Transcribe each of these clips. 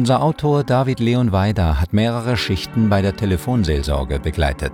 Unser Autor David Leon Weider hat mehrere Schichten bei der Telefonseelsorge begleitet.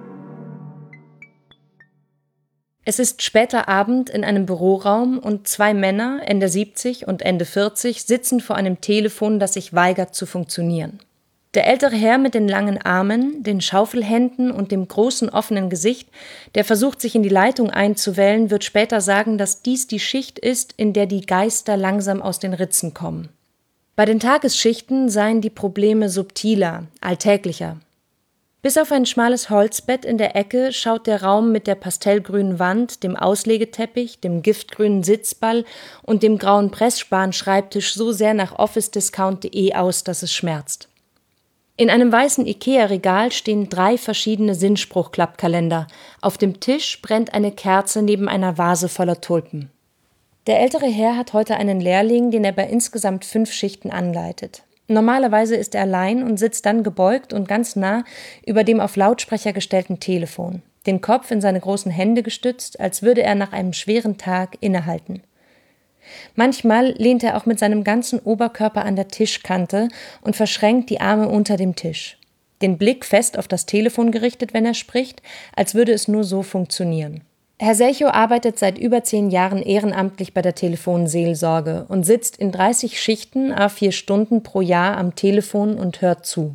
Es ist später Abend in einem Büroraum und zwei Männer, Ende 70 und Ende 40, sitzen vor einem Telefon, das sich weigert zu funktionieren. Der ältere Herr mit den langen Armen, den Schaufelhänden und dem großen offenen Gesicht, der versucht, sich in die Leitung einzuwählen, wird später sagen, dass dies die Schicht ist, in der die Geister langsam aus den Ritzen kommen. Bei den Tagesschichten seien die Probleme subtiler, alltäglicher. Bis auf ein schmales Holzbett in der Ecke schaut der Raum mit der pastellgrünen Wand, dem Auslegeteppich, dem giftgrünen Sitzball und dem grauen Pressspan-Schreibtisch so sehr nach officediscount.de aus, dass es schmerzt. In einem weißen Ikea-Regal stehen 3 verschiedene Sinnspruch-Klappkalender. Auf dem Tisch brennt eine Kerze neben einer Vase voller Tulpen. Der ältere Herr hat heute einen Lehrling, den er bei insgesamt 5 Schichten anleitet. Normalerweise ist er allein und sitzt dann gebeugt und ganz nah über dem auf Lautsprecher gestellten Telefon, den Kopf in seine großen Hände gestützt, als würde er nach einem schweren Tag innehalten. Manchmal lehnt er auch mit seinem ganzen Oberkörper an der Tischkante und verschränkt die Arme unter dem Tisch. Den Blick fest auf das Telefon gerichtet, wenn er spricht, als würde es nur so funktionieren. Herr Selchow arbeitet seit über 10 Jahren ehrenamtlich bei der Telefonseelsorge und sitzt in 30 Schichten à 4 Stunden pro Jahr am Telefon und hört zu.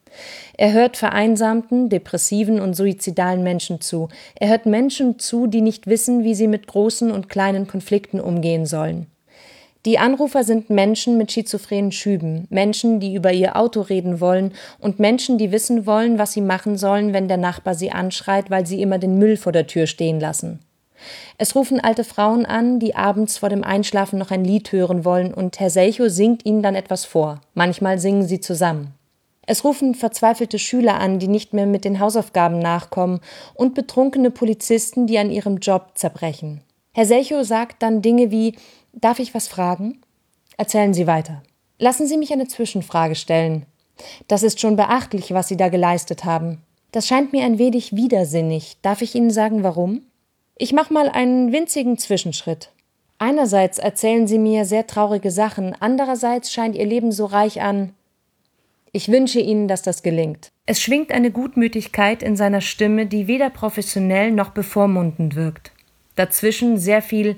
Er hört vereinsamten, depressiven und suizidalen Menschen zu. Er hört Menschen zu, die nicht wissen, wie sie mit großen und kleinen Konflikten umgehen sollen. Die Anrufer sind Menschen mit schizophrenen Schüben, Menschen, die über ihr Auto reden wollen und Menschen, die wissen wollen, was sie machen sollen, wenn der Nachbar sie anschreit, weil sie immer den Müll vor der Tür stehen lassen. Es rufen alte Frauen an, die abends vor dem Einschlafen noch ein Lied hören wollen und Herr Selchow singt ihnen dann etwas vor. Manchmal singen sie zusammen. Es rufen verzweifelte Schüler an, die nicht mehr mit den Hausaufgaben nachkommen und betrunkene Polizisten, die an ihrem Job zerbrechen. Herr Selchow sagt dann Dinge wie: »Darf ich was fragen?« Erzählen Sie weiter. »Lassen Sie mich eine Zwischenfrage stellen. Das ist schon beachtlich, was Sie da geleistet haben. Das scheint mir ein wenig widersinnig. Darf ich Ihnen sagen, warum? Ich mache mal einen winzigen Zwischenschritt. Einerseits erzählen Sie mir sehr traurige Sachen, andererseits scheint Ihr Leben so reich an. Ich wünsche Ihnen, dass das gelingt.« Es schwingt eine Gutmütigkeit in seiner Stimme, die weder professionell noch bevormundend wirkt. Dazwischen sehr viel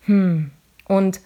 und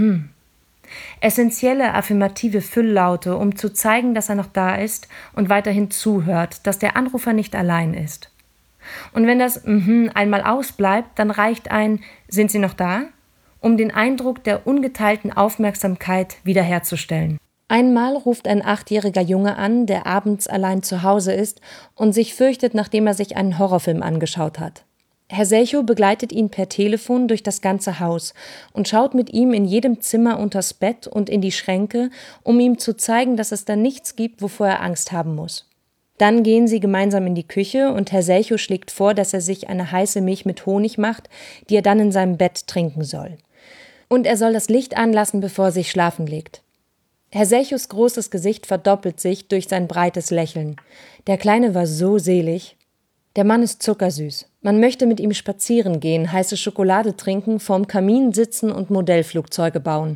Essentielle affirmative Fülllaute, um zu zeigen, dass er noch da ist und weiterhin zuhört, dass der Anrufer nicht allein ist. Und wenn das einmal ausbleibt, dann reicht ein »Sind Sie noch da?«, um den Eindruck der ungeteilten Aufmerksamkeit wiederherzustellen. Einmal ruft ein 8-jähriger Junge an, der abends allein zu Hause ist und sich fürchtet, nachdem er sich einen Horrorfilm angeschaut hat. Herr Selchow begleitet ihn per Telefon durch das ganze Haus und schaut mit ihm in jedem Zimmer unters Bett und in die Schränke, um ihm zu zeigen, dass es da nichts gibt, wovor er Angst haben muss. Dann gehen sie gemeinsam in die Küche und Herr Selchow schlägt vor, dass er sich eine heiße Milch mit Honig macht, die er dann in seinem Bett trinken soll. Und er soll das Licht anlassen, bevor er sich schlafen legt. Herr Selchows großes Gesicht verdoppelt sich durch sein breites Lächeln. Der Kleine war so selig. Der Mann ist zuckersüß. Man möchte mit ihm spazieren gehen, heiße Schokolade trinken, vorm Kamin sitzen und Modellflugzeuge bauen.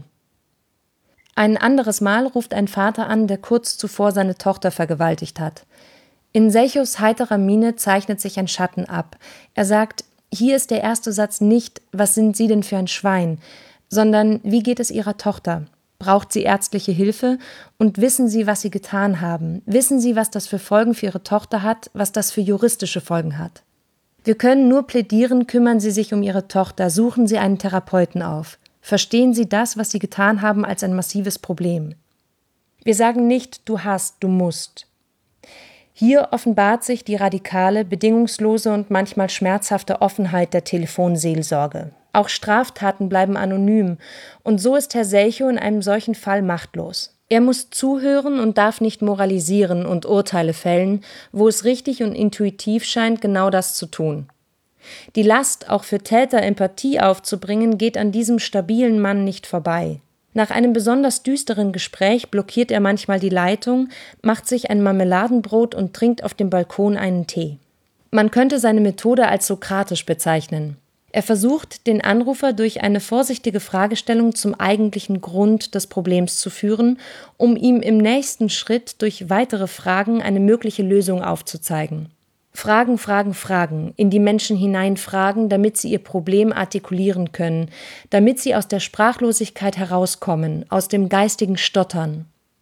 Ein anderes Mal ruft ein Vater an, der kurz zuvor seine Tochter vergewaltigt hat. In Selchows heiterer Miene zeichnet sich ein Schatten ab. Er sagt, hier ist der erste Satz nicht, was sind Sie denn für ein Schwein, sondern wie geht es Ihrer Tochter? Braucht sie ärztliche Hilfe? Und wissen Sie, was Sie getan haben? Wissen Sie, was das für Folgen für Ihre Tochter hat, was das für juristische Folgen hat? Wir können nur plädieren, kümmern Sie sich um Ihre Tochter, suchen Sie einen Therapeuten auf. Verstehen Sie das, was Sie getan haben, als ein massives Problem. Wir sagen nicht, du hast, du musst. Hier offenbart sich die radikale, bedingungslose und manchmal schmerzhafte Offenheit der Telefonseelsorge. Auch Straftaten bleiben anonym, und so ist Herr Selchow in einem solchen Fall machtlos. Er muss zuhören und darf nicht moralisieren und Urteile fällen, wo es richtig und intuitiv scheint, genau das zu tun. Die Last, auch für Täter Empathie aufzubringen, geht an diesem stabilen Mann nicht vorbei. Nach einem besonders düsteren Gespräch blockiert er manchmal die Leitung, macht sich ein Marmeladenbrot und trinkt auf dem Balkon einen Tee. Man könnte seine Methode als sokratisch bezeichnen. Er versucht, den Anrufer durch eine vorsichtige Fragestellung zum eigentlichen Grund des Problems zu führen, um ihm im nächsten Schritt durch weitere Fragen eine mögliche Lösung aufzuzeigen. Fragen, Fragen, Fragen, in die Menschen hineinfragen, damit sie ihr Problem artikulieren können, damit sie aus der Sprachlosigkeit herauskommen, aus dem geistigen Stottern.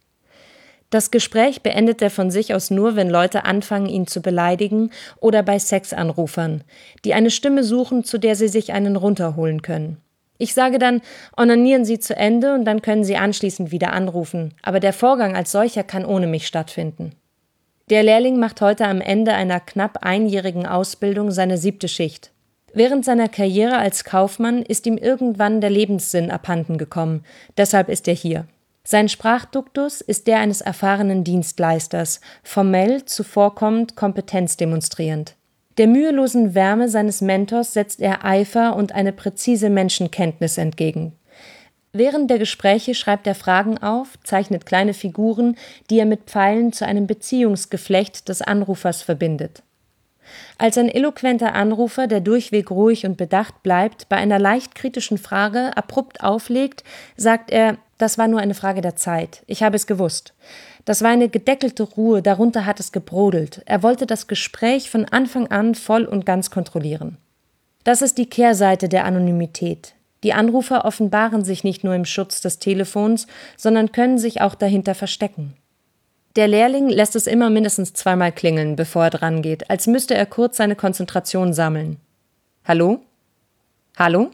Das Gespräch beendet er von sich aus nur, wenn Leute anfangen, ihn zu beleidigen, oder bei Sexanrufern, die eine Stimme suchen, zu der sie sich einen runterholen können. Ich sage dann, onanieren Sie zu Ende und dann können Sie anschließend wieder anrufen, aber der Vorgang als solcher kann ohne mich stattfinden. Der Lehrling macht heute am Ende einer knapp einjährigen Ausbildung seine 7. Schicht. Während seiner Karriere als Kaufmann ist ihm irgendwann der Lebenssinn abhanden gekommen, deshalb ist er hier. Sein Sprachduktus ist der eines erfahrenen Dienstleisters, formell, zuvorkommend, kompetenzdemonstrierend. Der mühelosen Wärme seines Mentors setzt er Eifer und eine präzise Menschenkenntnis entgegen. Während der Gespräche schreibt er Fragen auf, zeichnet kleine Figuren, die er mit Pfeilen zu einem Beziehungsgeflecht des Anrufers verbindet. Als ein eloquenter Anrufer, der durchweg ruhig und bedacht bleibt, bei einer leicht kritischen Frage abrupt auflegt, sagt er, das war nur eine Frage der Zeit. Ich habe es gewusst. Das war eine gedeckelte Ruhe, darunter hat es gebrodelt. Er wollte das Gespräch von Anfang an voll und ganz kontrollieren. Das ist die Kehrseite der Anonymität. Die Anrufer offenbaren sich nicht nur im Schutz des Telefons, sondern können sich auch dahinter verstecken. Der Lehrling lässt es immer mindestens 2-mal klingeln, bevor er drangeht, als müsste er kurz seine Konzentration sammeln. Hallo? Hallo?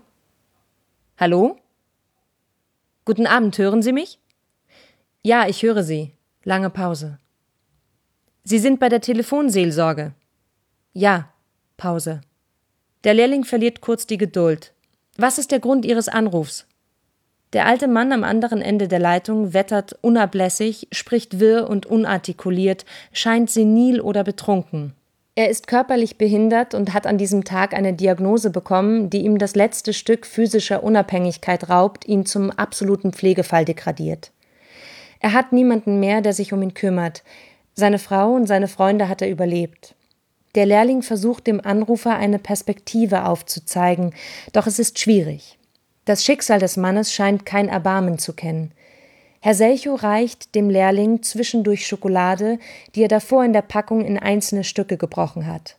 Hallo? Guten Abend, hören Sie mich? Ja, ich höre Sie. Lange Pause. Sie sind bei der Telefonseelsorge? Ja. Pause. Der Lehrling verliert kurz die Geduld. Was ist der Grund Ihres Anrufs? Der alte Mann am anderen Ende der Leitung wettert unablässig, spricht wirr und unartikuliert, scheint senil oder betrunken. Er ist körperlich behindert und hat an diesem Tag eine Diagnose bekommen, die ihm das letzte Stück physischer Unabhängigkeit raubt, ihn zum absoluten Pflegefall degradiert. Er hat niemanden mehr, der sich um ihn kümmert. Seine Frau und seine Freunde hat er überlebt. Der Lehrling versucht dem Anrufer eine Perspektive aufzuzeigen, doch es ist schwierig. Das Schicksal des Mannes scheint kein Erbarmen zu kennen. Herr Selchow reicht dem Lehrling zwischendurch Schokolade, die er davor in der Packung in einzelne Stücke gebrochen hat.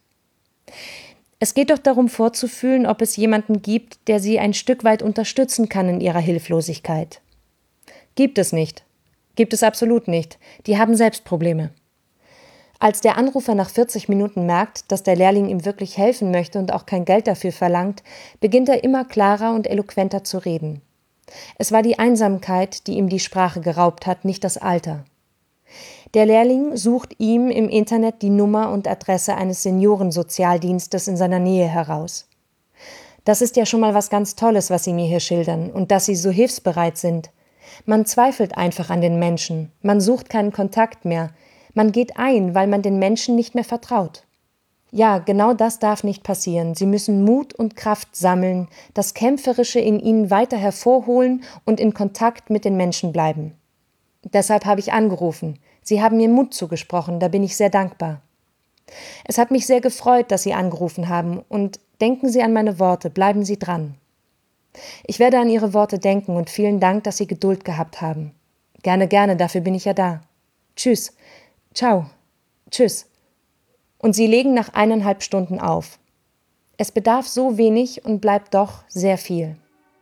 Es geht doch darum vorzufühlen, ob es jemanden gibt, der sie ein Stück weit unterstützen kann in ihrer Hilflosigkeit. Gibt es nicht. Gibt es absolut nicht. Die haben selbst Probleme. Als der Anrufer nach 40 Minuten merkt, dass der Lehrling ihm wirklich helfen möchte und auch kein Geld dafür verlangt, beginnt er immer klarer und eloquenter zu reden. Es war die Einsamkeit, die ihm die Sprache geraubt hat, nicht das Alter. Der Lehrling sucht ihm im Internet die Nummer und Adresse eines Seniorensozialdienstes in seiner Nähe heraus. Das ist ja schon mal was ganz Tolles, was Sie mir hier schildern, und dass Sie so hilfsbereit sind. Man zweifelt einfach an den Menschen, man sucht keinen Kontakt mehr, man geht ein, weil man den Menschen nicht mehr vertraut. Ja, genau das darf nicht passieren. Sie müssen Mut und Kraft sammeln, das Kämpferische in ihnen weiter hervorholen und in Kontakt mit den Menschen bleiben. Deshalb habe ich angerufen. Sie haben mir Mut zugesprochen, da bin ich sehr dankbar. Es hat mich sehr gefreut, dass Sie angerufen haben, und denken Sie an meine Worte, bleiben Sie dran. Ich werde an Ihre Worte denken und vielen Dank, dass Sie Geduld gehabt haben. Gerne, gerne, dafür bin ich ja da. Tschüss. Ciao. Tschüss. Und sie legen nach 1,5 Stunden auf. Es bedarf so wenig und bleibt doch sehr viel.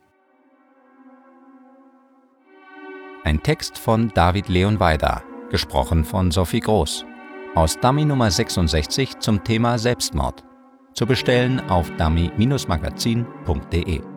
Ein Text von David Leon Weida, gesprochen von Sophie Groß. Aus Dummy Nummer 66 zum Thema Selbstmord. Zu bestellen auf dummy-magazin.de.